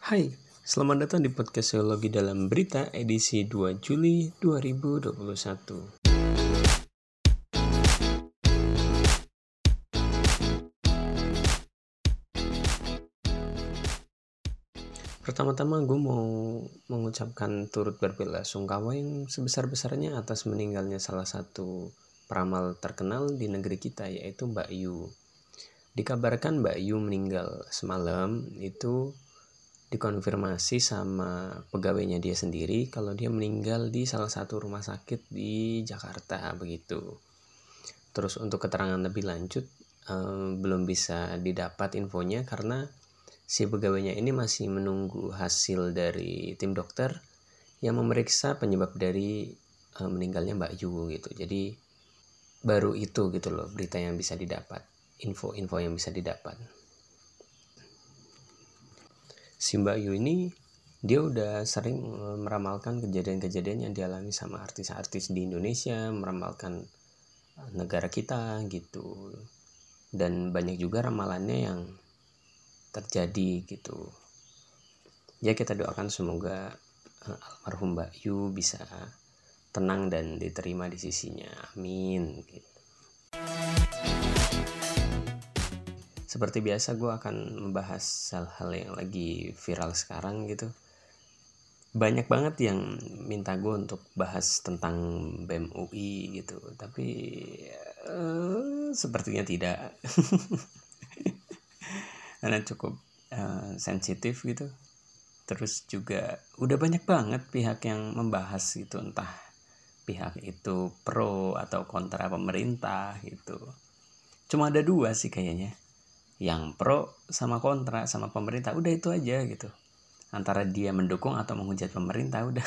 Hai, selamat datang di podcast Sosiologi dalam Berita edisi 2 Juli 2021. Pertama-tama gue mau mengucapkan turut berbelasungkawa yang sebesar-besarnya atas meninggalnya salah satu peramal terkenal di negeri kita, yaitu Mbak Yu. Dikabarkan Mbak Yu meninggal semalam itu dikonfirmasi sama pegawainya dia sendiri kalau dia meninggal di salah satu rumah sakit di Jakarta begitu. Terus untuk keterangan lebih lanjut belum bisa didapat infonya karena si pegawainya ini masih menunggu hasil dari tim dokter yang memeriksa penyebab dari meninggalnya Mbak Yu gitu. Jadi baru itu gitu loh berita yang bisa didapat, info-info yang bisa didapat. Si Mbak Yu ini dia udah sering meramalkan kejadian-kejadian yang dialami sama artis-artis di Indonesia, meramalkan negara kita gitu. Dan banyak juga ramalannya yang terjadi gitu. Ya kita doakan semoga almarhum Mbak Yu bisa tenang dan diterima di sisinya. Amin gitu. Seperti biasa gue akan membahas hal-hal yang lagi viral sekarang gitu. Banyak banget yang minta gue untuk bahas tentang BEM UI gitu. Tapi sepertinya tidak. Karena cukup sensitif gitu. Terus juga udah banyak banget pihak yang membahas gitu, entah pihak itu pro atau kontra pemerintah gitu. Cuma ada dua sih kayaknya, yang pro sama kontra sama pemerintah, udah itu aja gitu. Antara dia mendukung atau menghujat pemerintah udah.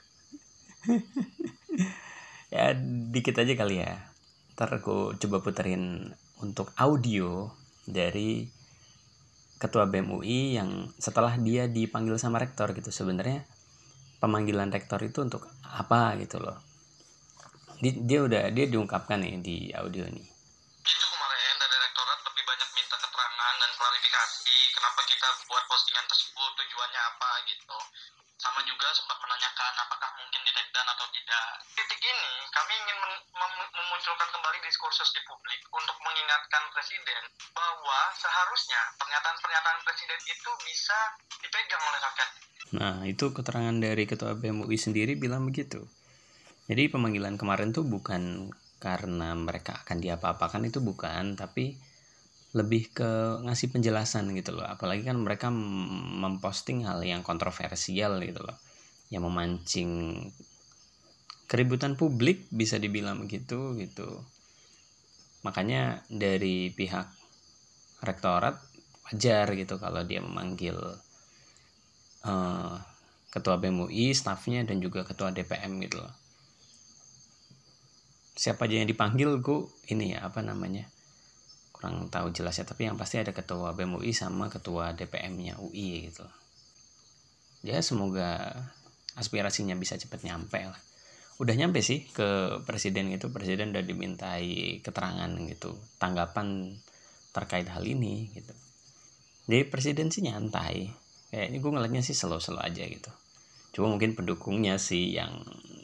Ya dikit aja kali ya. Ntar aku coba puterin untuk audio dari Ketua BEM UI yang setelah dia dipanggil sama rektor gitu. Sebenarnya pemanggilan rektor itu untuk apa gitu loh. Dia diungkapkan nih di audio nih. Itu kemarin dari rektorat lebih banyak minta keterangan dan klarifikasi kenapa kita buat postingan tersebut, tujuannya apa gitu. Sama juga sempat menanyakan apakah mungkin di take down atau tidak. Titik ini kami ingin memunculkan kembali diskursus di publik untuk mengingatkan presiden bahwa seharusnya pernyataan-pernyataan presiden itu bisa dipegang oleh rakyat. Nah itu keterangan dari Ketua BEM UI sendiri bilang begitu. Jadi pemanggilan kemarin tuh bukan karena mereka akan diapa-apakan, itu bukan, tapi lebih ke ngasih penjelasan gitu loh. Apalagi kan mereka memposting hal yang kontroversial gitu loh, yang memancing keributan publik bisa dibilang begitu gitu. Makanya dari pihak rektorat wajar gitu kalau dia memanggil ketua BEM UI, stafnya dan juga ketua DPM gitu loh. Siapa aja yang dipanggil gue ini ya kurang tahu jelas ya, tapi yang pasti ada ketua BEM UI sama ketua DPM-nya UI gitu. Ya semoga aspirasinya bisa cepat nyampe lah. Udah nyampe sih ke presiden gitu, presiden udah dimintai keterangan gitu, tanggapan terkait hal ini gitu. Jadi presiden sih nyantai, kayaknya gue ngeliatnya sih slow-slow aja gitu. Cuma mungkin pendukungnya sih yang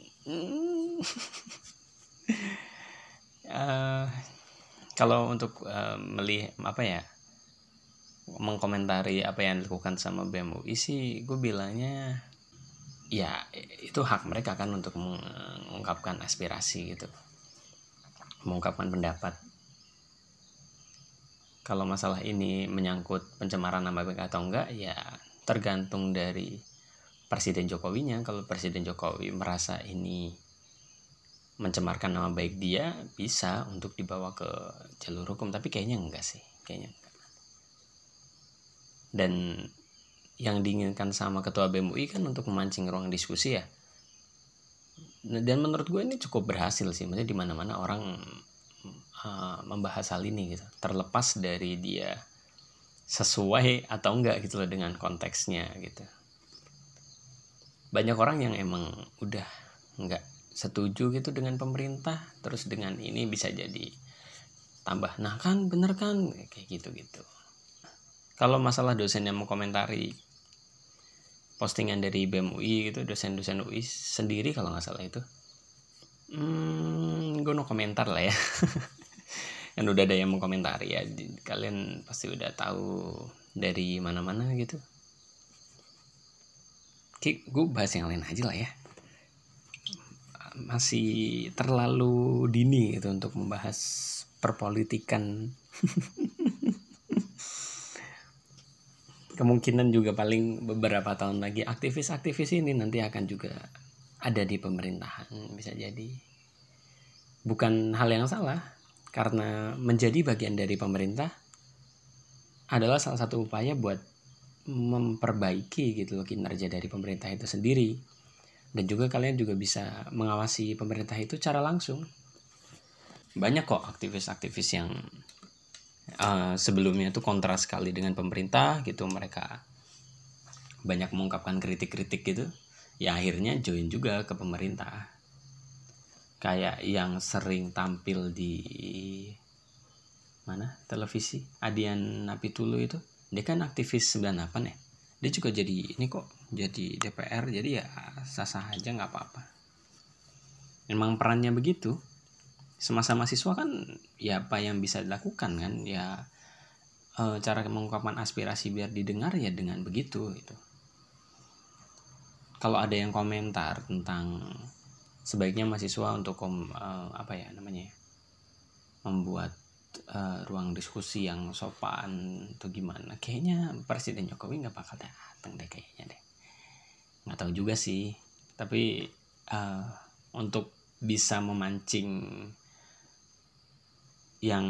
kalau untuk melihat mengkomentari apa yang dilakukan sama BEM UI sih, gue bilangnya ya itu hak mereka kan untuk mengungkapkan aspirasi gitu, mengungkapkan pendapat. Kalau masalah ini menyangkut pencemaran nama baik atau enggak, ya tergantung dari Presiden Jokowinya. Kalau Presiden Jokowi merasa ini mencemarkan nama baik dia, bisa untuk dibawa ke jalur hukum, tapi kayaknya enggak sih, kayaknya enggak. Dan yang diinginkan sama ketua BEM UI kan untuk memancing ruang diskusi ya. Dan menurut gue ini cukup berhasil sih, maksudnya di mana-mana orang membahas hal ini gitu, terlepas dari dia sesuai atau enggak gitu loh dengan konteksnya gitu. Banyak orang yang emang udah enggak setuju gitu dengan pemerintah, terus dengan ini bisa jadi tambah nah kan bener kan kayak gitu. Kalau masalah dosen yang mengkomentari postingan dari BEM UI gitu, dosen-dosen UI sendiri kalau nggak salah itu. Gue no komentar lah ya. Kan udah ada yang mengkomentari ya, kalian pasti udah tahu dari mana-mana gitu. Oke, gue bahas yang lain aja lah ya. Masih terlalu dini gitu untuk membahas perpolitikan. Kemungkinan juga paling beberapa tahun lagi aktivis-aktivis ini nanti akan juga ada di pemerintahan, bisa jadi. Bukan hal yang salah, karena menjadi bagian dari pemerintah adalah salah satu upaya buat memperbaiki gitu loh kinerja dari pemerintah itu sendiri. Dan juga kalian juga bisa mengawasi pemerintah itu secara langsung. Banyak kok aktivis-aktivis yang sebelumnya itu kontra sekali dengan pemerintah gitu, mereka banyak mengungkapkan kritik-kritik gitu, ya akhirnya join juga ke pemerintah. Kayak yang sering tampil di televisi, Adian Napitulu itu, dia kan aktivis 98 ya, dia juga jadi ini kok, jadi DPR, jadi ya sah-sah aja, nggak apa-apa. Memang perannya begitu. Semasa mahasiswa kan ya apa yang bisa dilakukan kan ya, cara mengungkapkan aspirasi biar didengar ya dengan begitu gitu. Kalau ada yang komentar tentang sebaiknya mahasiswa untuk membuat ruang diskusi yang sopan atau gimana, kayaknya Presiden Jokowi nggak bakal datang deh kayaknya deh. Nggak tahu juga sih, tapi untuk bisa memancing yang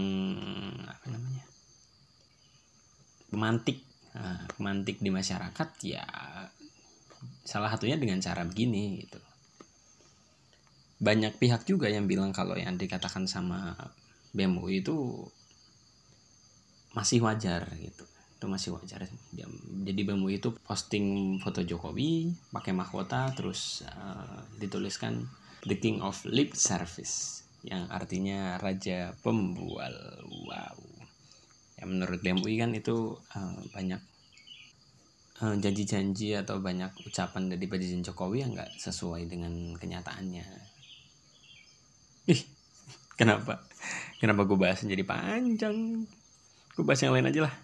pemantik di masyarakat ya salah satunya dengan cara begini gitu. Banyak pihak juga yang bilang kalau yang dikatakan sama BEM UI itu masih wajar gitu, itu masih wajar. Jadi BEM UI itu posting foto Jokowi pakai mahkota, terus dituliskan The King of Lip Service, yang artinya Raja Pembual. Wow. Ya menurut BEM UI kan itu banyak janji-janji atau banyak ucapan dari Presiden Jokowi yang nggak sesuai dengan kenyataannya. Kenapa gue bahas jadi panjang? Gue bahas yang lain aja lah.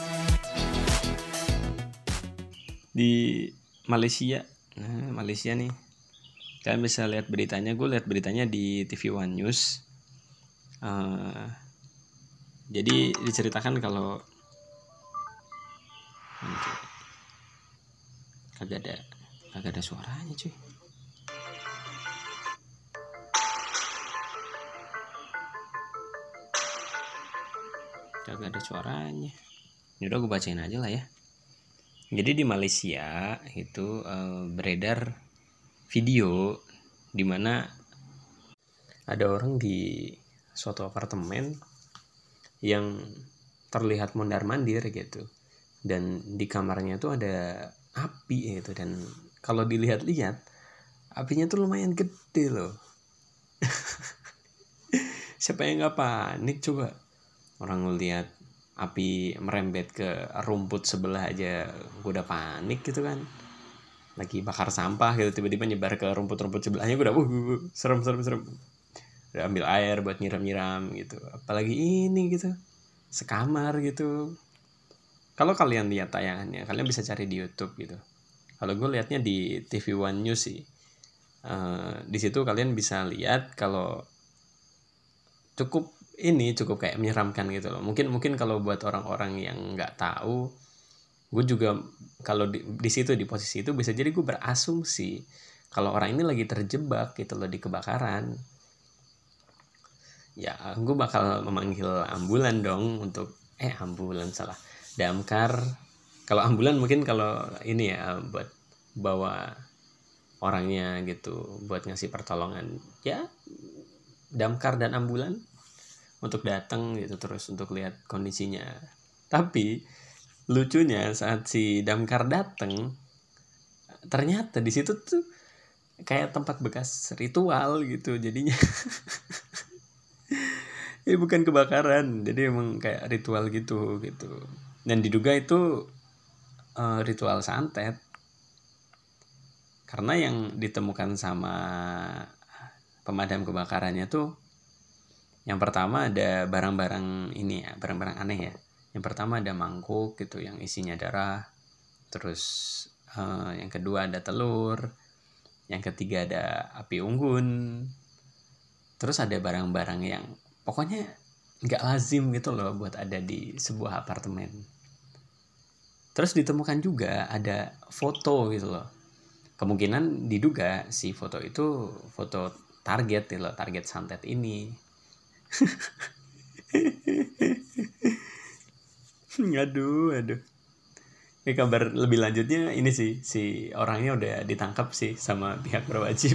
Di Malaysia, Malaysia nih, kalian bisa lihat beritanya. Gue lihat beritanya di TV One News. Jadi diceritakan kalau kagak ada suaranya cuy. Kagak ada suaranya. Yaudah gue bacain aja lah ya. Jadi di Malaysia itu beredar video di mana ada orang di suatu apartemen yang terlihat mondar-mandir gitu, dan di kamarnya tuh ada api gitu, dan kalau dilihat-lihat apinya tuh lumayan gede loh. Siapa yang nggak panik coba? Orang ngeliat api merembet ke rumput sebelah aja gue udah panik gitu kan. Lagi bakar sampah gitu, tiba-tiba nyebar ke rumput-rumput sebelahnya, gue udah serem. Udah ambil air buat nyiram gitu. Apalagi ini gitu, sekamar gitu. Kalau kalian lihat tayangannya, kalian bisa cari di YouTube gitu. Kalau gue liatnya di TV One News sih. Di situ kalian bisa lihat kalau cukup kayak menyeramkan gitu loh. Mungkin kalau buat orang-orang yang nggak tahu, gue juga kalau di situ, di posisi itu, bisa jadi gue berasumsi kalau orang ini lagi terjebak gitu loh di kebakaran. Ya gue bakal memanggil ambulan dong untuk damkar. Kalau ambulan mungkin kalau ini ya buat bawa orangnya gitu, buat ngasih pertolongan, ya damkar dan ambulan untuk datang gitu, terus untuk lihat kondisinya. Tapi lucunya saat si damkar datang, ternyata di situ tuh kayak tempat bekas ritual gitu jadinya. Ya bukan kebakaran, jadi emang kayak ritual gitu. Dan diduga itu ritual santet. Karena yang ditemukan sama pemadam kebakarannya tuh, yang pertama ada barang-barang ini ya, barang-barang aneh ya. Yang pertama ada mangkuk gitu yang isinya darah. Terus yang kedua ada telur. Yang ketiga ada api unggun. Terus ada barang-barang yang pokoknya nggak lazim gitu loh buat ada di sebuah apartemen. Terus ditemukan juga ada foto gitu loh. Kemungkinan diduga si foto itu foto target gitu loh, target santet ini. Aduh. Ini kabar lebih lanjutnya ini sih, si orangnya udah ditangkap sih sama pihak berwajib.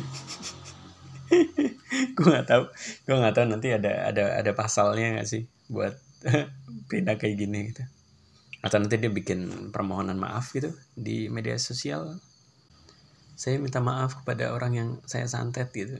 gue nggak tahu nanti ada pasalnya nggak sih buat beda kayak gini gitu. Atau nanti dia bikin permohonan maaf gitu di media sosial. Saya minta maaf kepada orang yang saya santet gitu.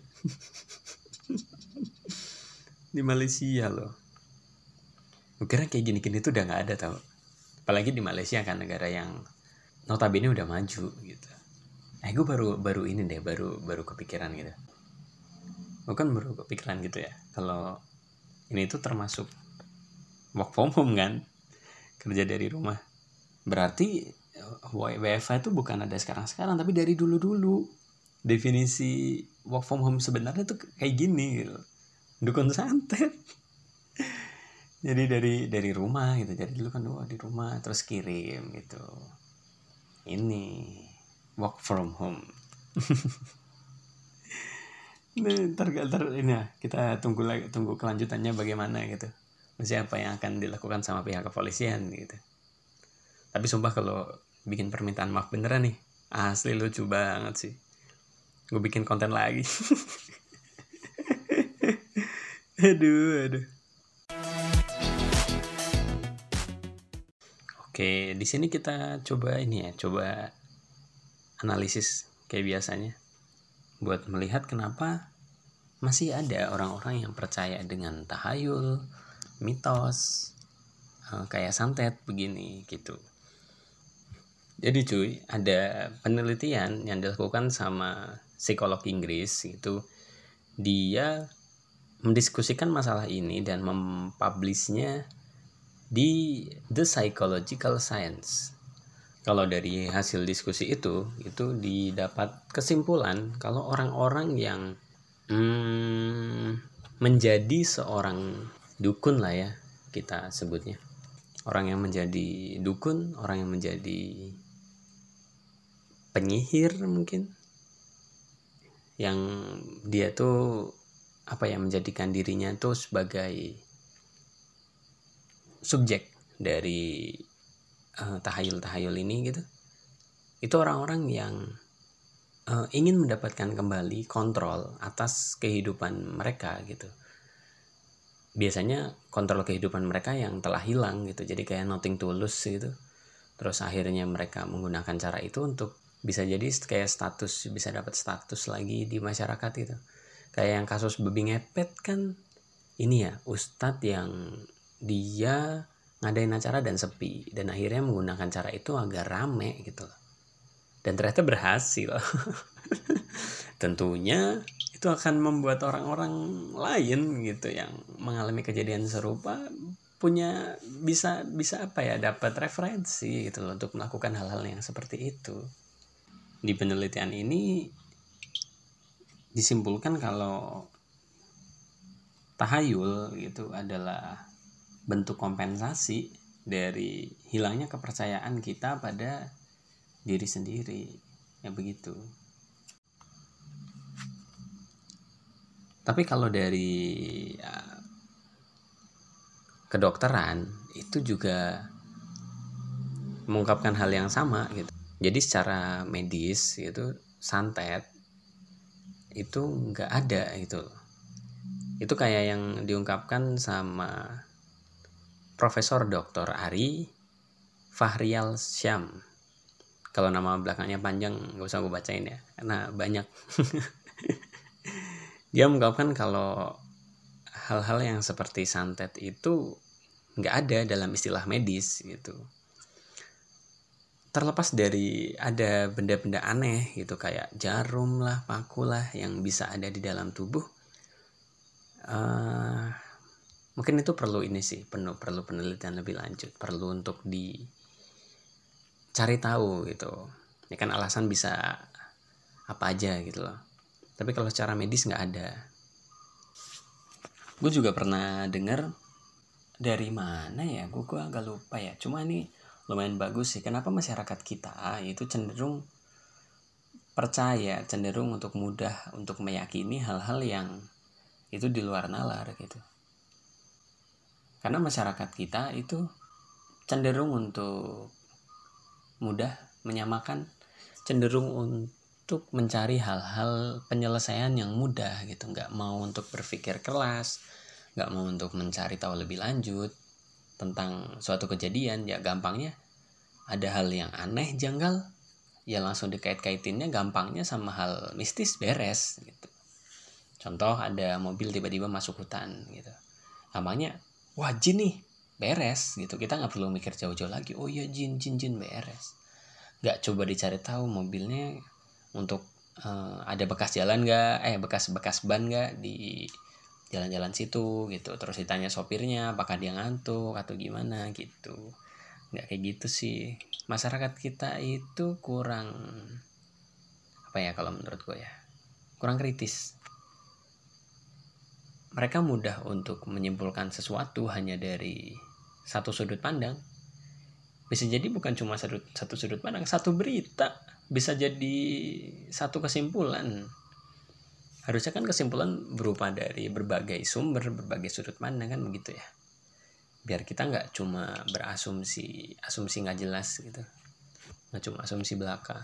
Di Malaysia loh. Gue kira kayak gini-gini tuh udah nggak ada tau. Apalagi di Malaysia kan, negara yang notabene udah maju gitu. Gue baru ini deh, baru kepikiran gitu. Bukan baru kepikiran gitu ya. Kalau ini tuh termasuk work from home kan, kerja dari rumah. Berarti WFH itu bukan ada sekarang-sekarang, tapi dari dulu-dulu. Definisi work from home sebenarnya tuh kayak gini gitu. Dukun santet. Jadi dari rumah gitu. Jadi dulu kan di rumah terus kirim gitu. Ini work from home. Ntar ini ya, kita tunggu kelanjutannya bagaimana gitu. Maksudnya apa yang akan dilakukan sama pihak kepolisian gitu. Tapi sumpah kalau bikin permintaan maaf beneran nih, asli lucu banget sih. Gue bikin konten lagi. Aduh. Oke, di sini kita coba analisis kayak biasanya buat melihat kenapa masih ada orang-orang yang percaya dengan tahayul, mitos, kayak santet begini gitu. Jadi cuy, ada penelitian yang dilakukan sama psikolog Inggris itu, dia mendiskusikan masalah ini dan mempublishnya di The Psychological Science. Kalau dari hasil diskusi itu didapat kesimpulan kalau orang-orang yang menjadi seorang dukun lah ya kita sebutnya. Orang yang menjadi dukun, orang yang menjadi penyihir mungkin, yang dia tuh menjadikan dirinya tuh sebagai subjek dari tahayul ini gitu. Itu orang-orang yang ingin mendapatkan kembali kontrol atas kehidupan mereka gitu. Biasanya kontrol kehidupan mereka yang telah hilang gitu. Jadi kayak nothing tulus gitu. Terus akhirnya mereka menggunakan cara itu untuk bisa jadi kayak status, bisa dapat status lagi di masyarakat itu. Kayak yang kasus babi ngepet kan, ini ya ustadz yang dia ngadain acara dan sepi, dan akhirnya menggunakan cara itu agar rame gitu loh. Dan ternyata berhasil. Tentunya itu akan membuat orang-orang lain gitu yang mengalami kejadian serupa punya bisa dapat referensi gitu loh untuk melakukan hal-hal yang seperti itu. Di penelitian ini disimpulkan kalau tahayul gitu adalah bentuk kompensasi dari hilangnya kepercayaan kita pada diri sendiri, ya begitu. Tapi kalau dari kedokteran itu juga mengungkapkan hal yang sama gitu. Jadi secara medis itu santet itu nggak ada gitu. Itu kayak yang diungkapkan sama Profesor Dr. Ari Fahrial Syam. Kalau nama belakangnya panjang nggak usah gue bacain ya, karena banyak. Dia mengungkapkan kalau hal-hal yang seperti santet itu nggak ada dalam istilah medis gitu. terlepas dari ada benda-benda aneh gitu kayak jarum lah, paku lah yang bisa ada di dalam tubuh, mungkin itu perlu ini sih, perlu penelitian lebih lanjut, perlu untuk dicari tahu gitu. Ya kan alasan bisa apa aja gitu loh. Tapi kalau secara medis nggak ada. Gue juga pernah dengar dari mana ya, gue agak lupa ya. Cuma ini lumayan bagus sih. Kenapa masyarakat kita itu cenderung percaya, cenderung untuk mudah untuk meyakini hal-hal yang itu di luar nalar gitu. Karena masyarakat kita itu cenderung untuk mudah menyamakan, cenderung untuk mencari hal-hal penyelesaian yang mudah gitu, nggak mau untuk berpikir keras, nggak mau untuk mencari tahu lebih lanjut tentang suatu kejadian. Ya gampangnya ada hal yang aneh, janggal, ya langsung dikait-kaitinnya gampangnya sama hal mistis, beres gitu. Contoh ada mobil tiba-tiba masuk hutan gitu, gampangnya wah jin nih, beres gitu. Kita nggak perlu mikir jauh-jauh lagi, oh iya jin beres. Nggak coba dicari tahu mobilnya untuk ada bekas jalan nggak, bekas ban nggak di jalan-jalan situ gitu. Terus ditanya sopirnya apakah dia ngantuk atau gimana gitu. Nggak kayak gitu sih. Masyarakat kita itu kurang, apa ya kalau menurut gue ya, kurang kritis. Mereka mudah untuk menyimpulkan sesuatu hanya dari satu sudut pandang. Bisa jadi bukan cuma satu sudut pandang, satu berita bisa jadi satu kesimpulan. Harusnya kan kesimpulan berupa dari berbagai sumber, berbagai sudut pandang kan begitu ya. Biar kita nggak cuma berasumsi, asumsi nggak jelas gitu, nggak cuma asumsi belaka.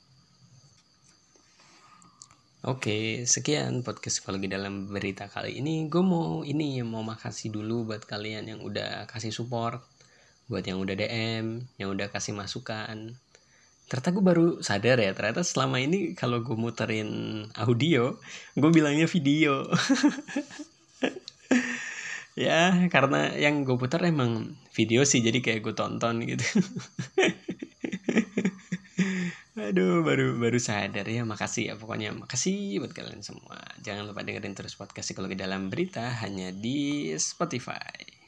Oke, sekian podcast Psikologi Dalam Berita kali ini. Gue mau makasih dulu buat kalian yang udah kasih support, buat yang udah DM, yang udah kasih masukan. Ternyata gue baru sadar ya, ternyata selama ini kalau gue muterin audio, gue bilangnya video. Ya, karena yang gue putar emang video sih, jadi kayak gue tonton gitu. Aduh, baru sadar ya. Makasih ya, pokoknya makasih buat kalian semua. Jangan lupa dengerin terus podcast Psikologi Dalam Berita hanya di Spotify.